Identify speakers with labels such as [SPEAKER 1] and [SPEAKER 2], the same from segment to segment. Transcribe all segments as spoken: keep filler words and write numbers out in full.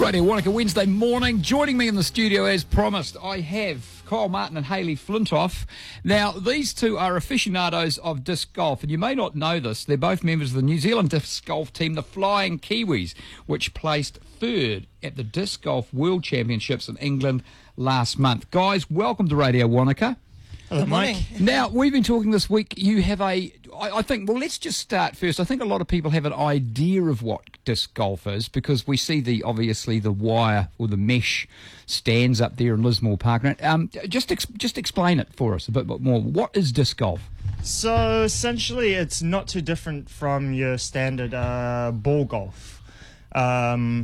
[SPEAKER 1] Radio Wanaka Wednesday morning. Joining me in the studio as promised, I have Kyle Martin and Hayley Flintoff. Now, these two are aficionados of disc golf, and you may not know this. They're both members of the New Zealand disc golf team, the Flying Kiwis, which placed third at the Disc Golf World Championships in England last month. Guys, welcome to Radio Wanaka.
[SPEAKER 2] Hello, Mike.
[SPEAKER 1] Now, we've been talking this week. You have a, I, I think, well, let's just start first. I think a lot of people have an idea of what disc golf is because we see the, obviously, the wire or the mesh stands up there in Lismore Park. Um, just, ex- just explain it for us a bit, bit more. What is disc golf?
[SPEAKER 2] So, essentially, it's not too different from your standard uh, ball golf. Um,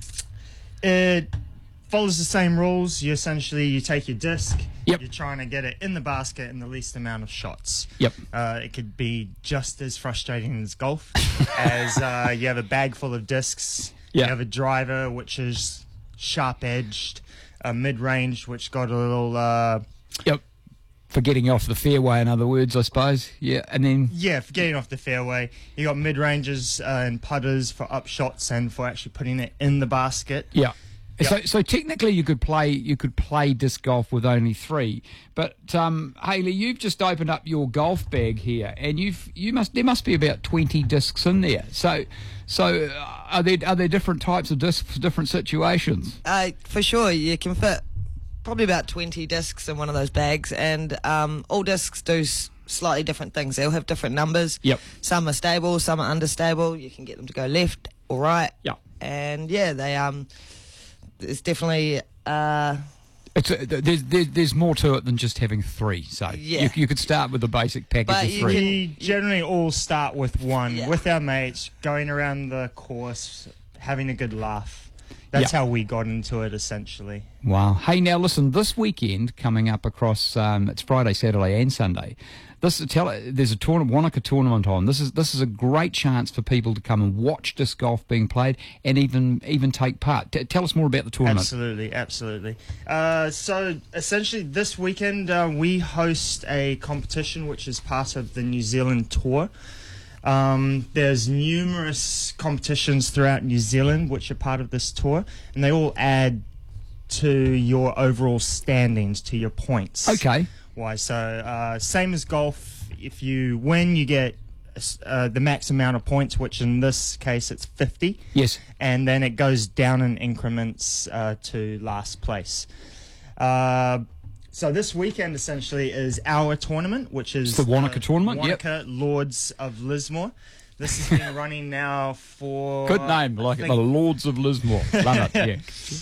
[SPEAKER 2] it follows the same rules. You essentially, you take your disc.
[SPEAKER 1] Yep.
[SPEAKER 2] You're trying to get it in the basket in the least amount of shots.
[SPEAKER 1] Yep.
[SPEAKER 2] Uh, it could be just as frustrating as golf, as uh, you have a bag full of discs.
[SPEAKER 1] Yeah.
[SPEAKER 2] You have a driver, which is sharp-edged, a mid-range, which got a little... Uh,
[SPEAKER 1] Yep. For getting off the fairway, in other words, I suppose. Yeah, and then...
[SPEAKER 2] Yeah, for getting off the fairway. You got mid-ranges uh, and putters for up shots and for actually putting it in the basket.
[SPEAKER 1] Yeah.
[SPEAKER 2] Yep.
[SPEAKER 1] So, so technically, you could play you could play disc golf with only three. But um, Hayley, you've just opened up your golf bag here, and you've you must there must be about twenty discs in there. So, so uh, are there are there different types of discs for different situations?
[SPEAKER 3] Uh, for sure, you can fit probably about twenty discs in one of those bags, and um, all discs do s- slightly different things. They'll have different numbers.
[SPEAKER 1] Yep.
[SPEAKER 3] Some are stable, some are unstable. You can get them to go left or right.
[SPEAKER 1] Yeah.
[SPEAKER 3] And yeah, they um. It's definitely uh,
[SPEAKER 1] It's a, there's, there's there's more to it than just having three. So
[SPEAKER 3] Yeah.
[SPEAKER 1] you, you could start with the basic package
[SPEAKER 3] But
[SPEAKER 1] of
[SPEAKER 3] you
[SPEAKER 1] three.
[SPEAKER 3] can-
[SPEAKER 2] We generally all start with one,
[SPEAKER 3] Yeah.
[SPEAKER 2] with our mates, going around the course, having a good laugh. That's
[SPEAKER 1] Yeah.
[SPEAKER 2] how we got into it, essentially.
[SPEAKER 1] Wow. Hey, now listen, this weekend coming up across, um, it's Friday, Saturday and Sunday. This tell There's a tournament, Wanaka tournament on. This is this is a great chance for people to come and watch disc golf being played and even even take part. T- tell us more about the tournament.
[SPEAKER 2] Absolutely, absolutely. Uh, so, essentially, this weekend uh, we host a competition which is part of the New Zealand tour. Um, there's numerous competitions throughout New Zealand which are part of this tour, and they all add to your overall standings, to your points.
[SPEAKER 1] Okay.
[SPEAKER 2] Why? So, uh, same as golf, if you win, you get uh, the max amount of points, which in this case it's fifty.
[SPEAKER 1] Yes.
[SPEAKER 2] And then it goes down in increments uh, to last place. Uh, so this weekend essentially is our tournament, which is
[SPEAKER 1] It's the Wanaka tournament, yep.
[SPEAKER 2] Wanaka Lords of Lismore. This has been running now for...
[SPEAKER 1] Good name,
[SPEAKER 2] I
[SPEAKER 1] like it,
[SPEAKER 2] think-
[SPEAKER 1] the Lords of Lismore. Love it, yeah.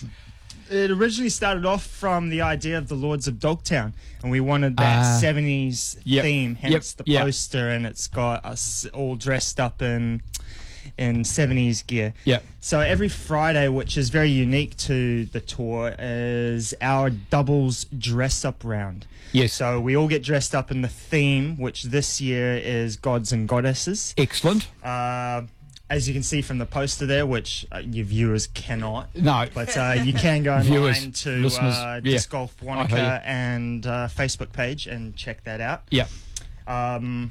[SPEAKER 2] It originally started off from the idea of the Lords of Dogtown, and we wanted that
[SPEAKER 1] Ah.
[SPEAKER 2] seventies
[SPEAKER 1] Yep.
[SPEAKER 2] theme, hence
[SPEAKER 1] Yep.
[SPEAKER 2] the
[SPEAKER 1] Yep.
[SPEAKER 2] poster, and it's got us all dressed up in in seventies gear.
[SPEAKER 1] Yeah.
[SPEAKER 2] So every Friday, which is very unique to the tour, is our doubles dress-up round.
[SPEAKER 1] Yes.
[SPEAKER 2] So we all get dressed up in the theme, which this year is gods and goddesses.
[SPEAKER 1] Excellent.
[SPEAKER 2] Uh, as you can see from the poster there, which uh, your viewers cannot,
[SPEAKER 1] No.
[SPEAKER 2] but uh, you can go online
[SPEAKER 1] Viewers,
[SPEAKER 2] to
[SPEAKER 1] listeners,
[SPEAKER 2] uh,
[SPEAKER 1] yeah.
[SPEAKER 2] Disc Golf
[SPEAKER 1] I hear
[SPEAKER 2] Wanaka
[SPEAKER 1] you.
[SPEAKER 2] and uh, Facebook page and check that out.
[SPEAKER 1] Yeah.
[SPEAKER 2] Um,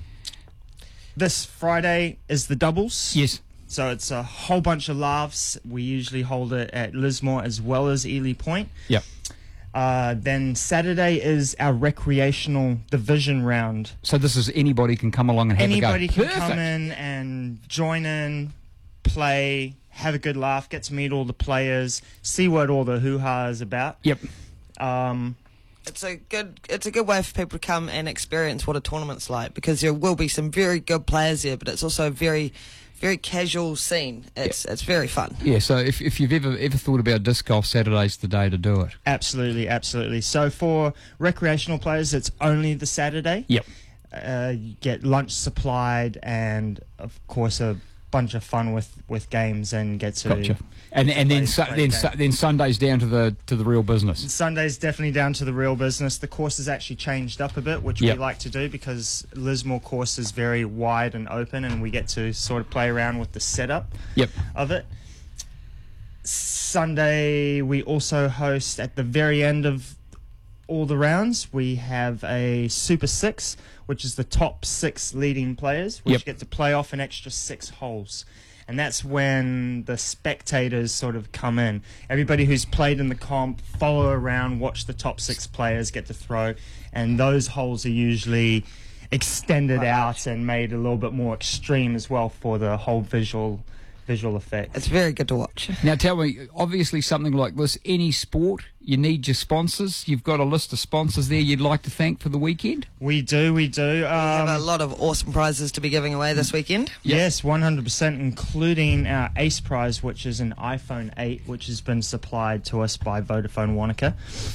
[SPEAKER 2] this Friday is the doubles.
[SPEAKER 1] Yes.
[SPEAKER 2] So it's a whole bunch of laughs. We usually hold it at Lismore as well as Ely Point.
[SPEAKER 1] Yeah.
[SPEAKER 2] Uh, then Saturday is our recreational division round.
[SPEAKER 1] So this is anybody can come along and have
[SPEAKER 2] Anybody
[SPEAKER 1] a go.
[SPEAKER 2] can come in and join in, play, have a good laugh, get to meet all the players, see what all the hoo-ha is about.
[SPEAKER 1] Yep.
[SPEAKER 2] Um,
[SPEAKER 3] it's a good it's a good way for people to come and experience what a tournament's like, because there will be some very good players there, but it's also a very very casual scene. It's it's very fun.
[SPEAKER 1] Yeah, so if, if you've ever ever thought about disc golf, Saturday's the day to do it.
[SPEAKER 2] absolutely, absolutely. So for recreational players, it's only the Saturday.
[SPEAKER 1] Yep.
[SPEAKER 2] Uh, you get lunch supplied and, of course, a bunch of fun with, with games and get to...
[SPEAKER 1] Gotcha. And and then
[SPEAKER 2] play-
[SPEAKER 1] su-
[SPEAKER 2] play
[SPEAKER 1] then
[SPEAKER 2] the
[SPEAKER 1] su-
[SPEAKER 2] game.
[SPEAKER 1] then Sunday's down to the to the real business.
[SPEAKER 2] Sunday's definitely down to the real business. The course has actually changed up a bit, which
[SPEAKER 1] Yep.
[SPEAKER 2] we like to do because Lismore course is very wide and open, and we get to sort of play around with the setup
[SPEAKER 1] Yep.
[SPEAKER 2] of it. Sunday, we also host at the very end of all the rounds, we have a Super Six, which is the top six leading players, which
[SPEAKER 1] Yep.
[SPEAKER 2] get to play off an extra six holes. and that's when the spectators sort of come in. Everybody who's played in the comp follow around, watch the top six players get to throw, and those holes are usually extended out and made a little bit more extreme as well for the whole visual visual effect.
[SPEAKER 3] It's very good to watch.
[SPEAKER 1] Now tell me, obviously something like this, any sport, you need your sponsors. You've got a list of sponsors there you'd like to thank for the weekend?
[SPEAKER 2] We do, we do.
[SPEAKER 3] We have a
[SPEAKER 2] Um,
[SPEAKER 3] lot of awesome prizes to be giving away this weekend.
[SPEAKER 2] yes, one hundred percent, including our Ace Prize, which is an iPhone eight, which has been supplied to us by Vodafone Wanaka.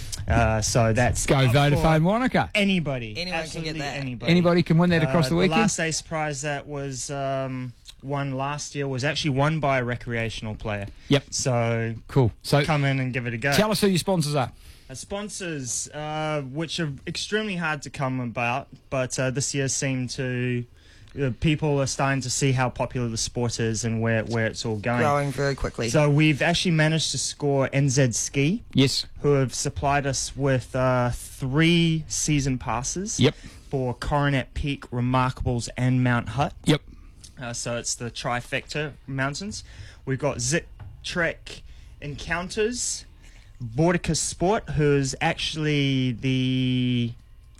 [SPEAKER 2] Uh, so that's
[SPEAKER 1] Go
[SPEAKER 2] up for
[SPEAKER 1] Vodafone Wanaka.
[SPEAKER 2] Anybody.
[SPEAKER 3] Anyone can
[SPEAKER 2] absolutely
[SPEAKER 3] get that.
[SPEAKER 2] Anybody.
[SPEAKER 1] Anybody can win that across
[SPEAKER 2] Uh,
[SPEAKER 1] the weekend?
[SPEAKER 2] The last Ace Prize that was um, won last year was actually won by a recreational player.
[SPEAKER 1] Yep.
[SPEAKER 2] So
[SPEAKER 1] Cool. So
[SPEAKER 2] come in and give it a go.
[SPEAKER 1] tell us who your sponsors are.
[SPEAKER 2] Uh, sponsors, uh, which are extremely hard to come about, but uh, this year seem to uh, people are starting to see how popular the sport is and where where it's all going.
[SPEAKER 3] Growing very quickly.
[SPEAKER 2] So we've actually managed to score N Z Ski,
[SPEAKER 1] Yes.
[SPEAKER 2] who have supplied us with uh, three season passes
[SPEAKER 1] Yep.
[SPEAKER 2] for Coronet Peak, Remarkables, and Mount Hutt.
[SPEAKER 1] Yep.
[SPEAKER 2] Uh, so it's the trifecta mountains. We've got Zip Trek Encounters, Bordicus Sport, who's actually the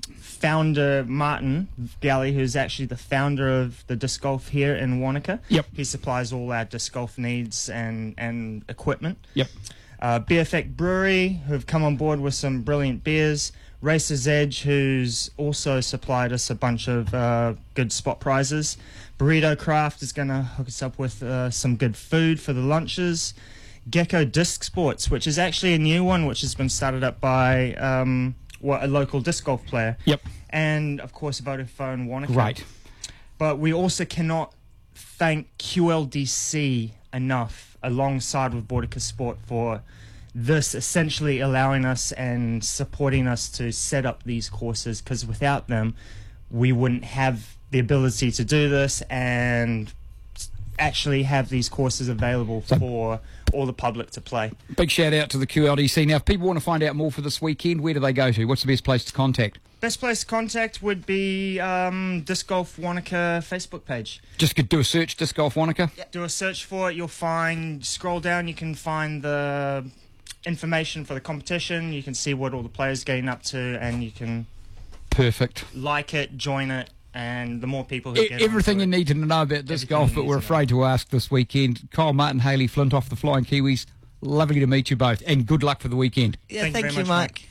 [SPEAKER 2] founder, Martin Galley, who's actually the founder of the disc golf here in Wanaka.
[SPEAKER 1] Yep.
[SPEAKER 2] He supplies all our disc golf needs and, and equipment.
[SPEAKER 1] Yep.
[SPEAKER 2] Uh, Beer Effect Brewery, who've come on board with some brilliant beers. Racer's Edge, who's also supplied us a bunch of uh, good spot prizes. Burrito Craft is going to hook us up with uh, some good food for the lunches. Gecko Disc Sports, which is actually a new one, which has been started up by um, what, a local disc golf player.
[SPEAKER 1] Yep.
[SPEAKER 2] And, of course, Vodafone Wanaka.
[SPEAKER 1] Great.
[SPEAKER 2] But we also cannot thank Q L D C enough, alongside with Bordicus Sport, for this essentially allowing us and supporting us to set up these courses, because without them, we wouldn't have the ability to do this and actually have these courses available for all the public to play.
[SPEAKER 1] Big shout out to the Q L D C. Now, if people want to find out more for this weekend, where do they go to? What's the best place to contact?
[SPEAKER 2] Best place to contact would be um, Disc Golf Wanaka Facebook page.
[SPEAKER 1] Just do a search, Disc Golf Wanaka.
[SPEAKER 2] Do a search for it. You'll find, scroll down, you can find the information for the competition. You can see what all the players are getting up to, and you can
[SPEAKER 1] Perfect.
[SPEAKER 2] like it, join it, and the more people who
[SPEAKER 1] E-
[SPEAKER 2] get
[SPEAKER 1] everything you
[SPEAKER 2] onto it,
[SPEAKER 1] need to know about disc
[SPEAKER 2] Everything
[SPEAKER 1] golf,
[SPEAKER 2] you
[SPEAKER 1] but
[SPEAKER 2] need
[SPEAKER 1] we're
[SPEAKER 2] to know.
[SPEAKER 1] afraid to ask this weekend. Kyle Martin, Hayley Flint off the Flying Kiwis. Lovely to meet you both, and good luck for the weekend.
[SPEAKER 3] Yeah,
[SPEAKER 2] Thank you
[SPEAKER 3] thank
[SPEAKER 2] very
[SPEAKER 3] you,
[SPEAKER 2] much,
[SPEAKER 3] Mike.